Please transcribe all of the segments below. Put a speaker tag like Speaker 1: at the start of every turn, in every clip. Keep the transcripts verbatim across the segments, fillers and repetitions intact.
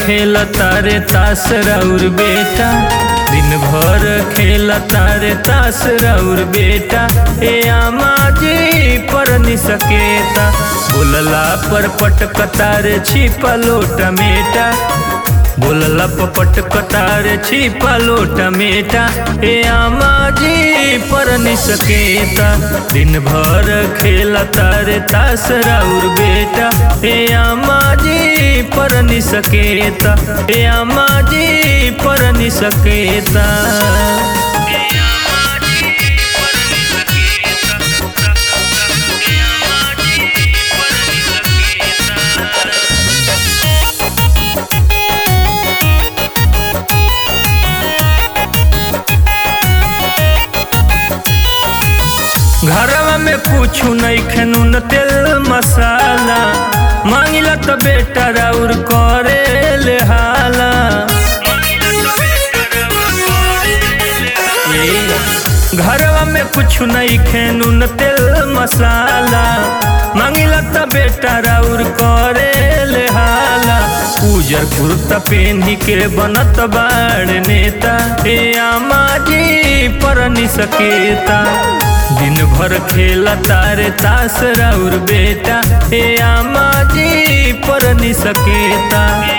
Speaker 1: खेलता रे तास राउर बेटा, दिन भर खेलता रे तास राउर बेटा। ए आमा जी पर नि सकेता, बोलला पर पटकता रे छिपा लोटा मेटा, बोलला पर पटकता रे छिपा लोटा मेटा। ए आमा जी पर नि सकेता, दिन भर खेलता रे तास राउर बेटा। ए आमा जी पर नि सकेता, ए आमा जी पर नि सकेता। घरवा में कुछ नहीं खनून तेल मसाला, मांगिला तो बेटा राउर करे ले हाला। घरवा में कुछ नहीं खनून तेल मसाला, मांगिला तो बेटा राउर करे ले हाला। उजर कुर्ता पेन्ही के बनत बाड़ नेता, ए आमा जी पर नि सकेता, दिन भर खेलता रे तास राउर बेटा। ए आमा जी पर नि सकेता।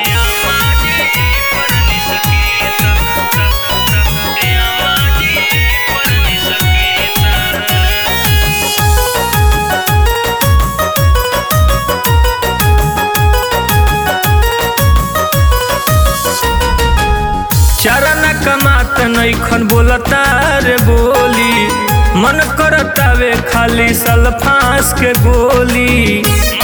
Speaker 1: चरण कमात नैखन बोलता रे बोली, मन करतावे खाली सल्फास के गोली।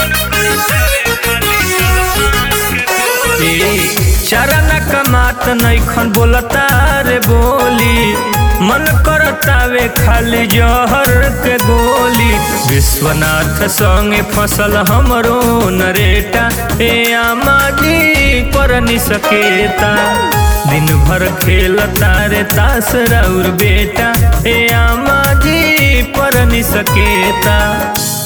Speaker 1: चरण कमात नैखन बोलता रे बोली, मन करतावे खाली जहर के गोली। विश्वनाथ संगे फसल हमरो नरेटा, ए आमा जी पर नि सकेता, दिन भर खेलता रे तास राउर बेटा। ए आमा जी पर नि सकेता।